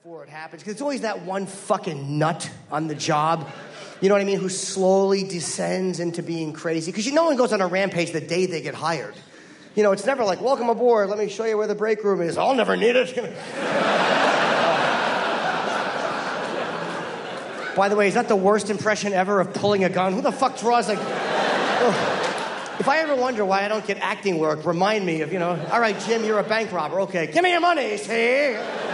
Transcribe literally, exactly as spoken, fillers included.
before it happens. Because it's always that one fucking nut on the job, you know what I mean, who slowly descends into being crazy. Because you no one goes on a rampage the day they get hired. You know, it's never like, welcome aboard, let me show you where the break room is. I'll never need it. By the way, is that the worst impression ever of pulling a gun? Who the fuck draws like... Oh. If I ever wonder why I don't get acting work, remind me of, you know, all right, Jim, you're a bank robber. Okay, give me your money, see?